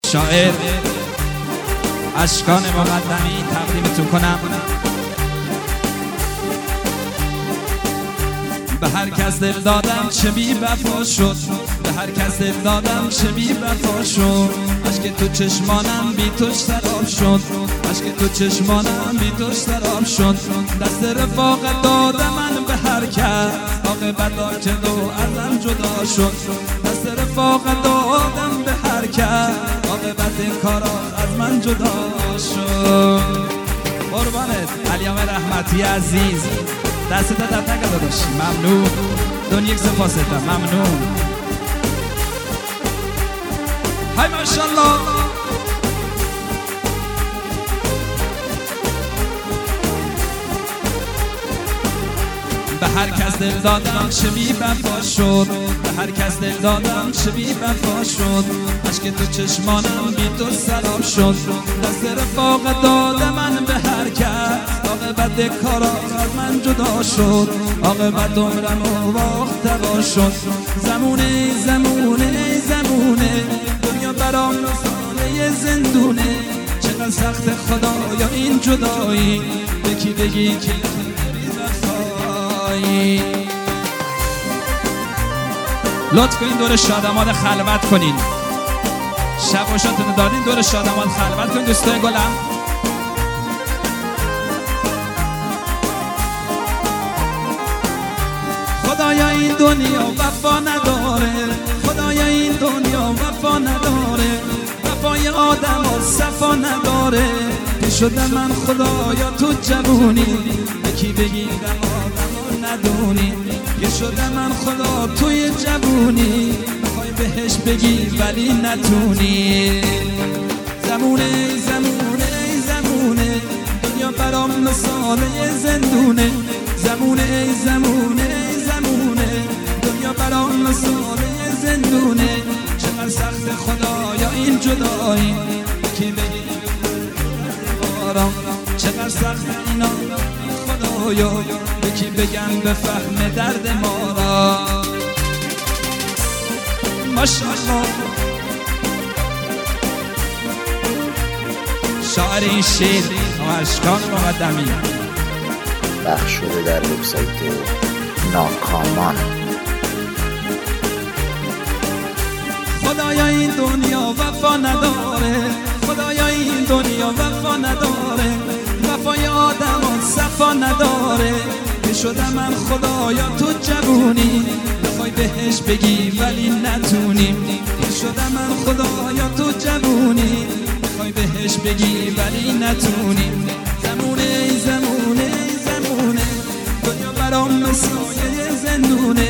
شاعر اشکان مقدمی تقدیمتون کنم. به هر کس دل دادم چه بی وفا شد، به هر کس دل دادم چه بی وفا شد. اشک تو چشمانم بی توش سراب شد، اشک تو چشمانم بی توش سراب شد. دست رفاقت دادم من به هر کس، عاقبت که دو ازم جدا شد. دست رفاقت دادم به هر کس، عاقبت این کارا از من جدا شد. قربانت علیام رحمتی عزیز، دست در تک داداش. ممنون دون یک سپاسه، ممنون. های ماشاءالله. به هر کس دل دادم چه بی وفا شد، به هر کس دل دادم چه بی وفا شد. اشک تو چشمانم بی تو سراب شد. دست رفاقت دادم من به هر کس، عاقبت کارا از من جدا شد. عاقبت عمرم و باختوا شد. زمونه زمونه زمونه، دنیا برام رسانه زندونه. چقدر سخت خدایا این جدایی، یکی بگی که لطف کنین دور شادمان خلوت کنین. شب و شاتون دادین دور شادمان خلوت کنین دوستای گلم. خدایا این دنیا وفا نداره، خدایا این دنیا وفا نداره. وفای آدم و صفا نداره. که شدم من خدایا تو جوونی، یکی بگی ندونی. یه شده من خدا توی جوونی، بخوای بهش بگی ولی نتونی. زمونه زمونه زمونه، دنیا برام مثاله زندونه. زمونه زمونه زمونه، دنیا برام مثاله زندونه. چقدر سخت خدایا این جدایی، که بگی بارم. چقدر سخت اینا خدایا، یکی بگن به فهم درد ما را. ماشاءالله. شاعر این شعر اشکان مقدمی پخش شده در وبسایت ناکامان. خدایا این دنیا وفا نداره، خدایا این دنیا وفا نداره. وفای آدم صفا نداره. که شدم من خدایا تو جوونی، بخوای بهش بگی ولی نتونی. که شدم من خدایا تو جوونی، بخوای بهش بگی ولی نتونی. زمونه زمونه زمونه، دنیا برام مثایه زندونه.